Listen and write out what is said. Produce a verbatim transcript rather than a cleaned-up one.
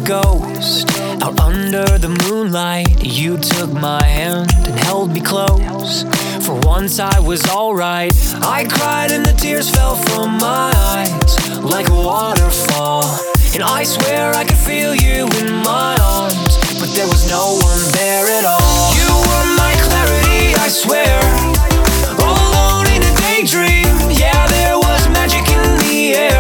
ghost. Out under the moonlight, you took my hand and held me close. For once I was alright. I cried and the tears fell from my eyes like a waterfall. And I swear I could feel you in my arms, but there was no one there at all.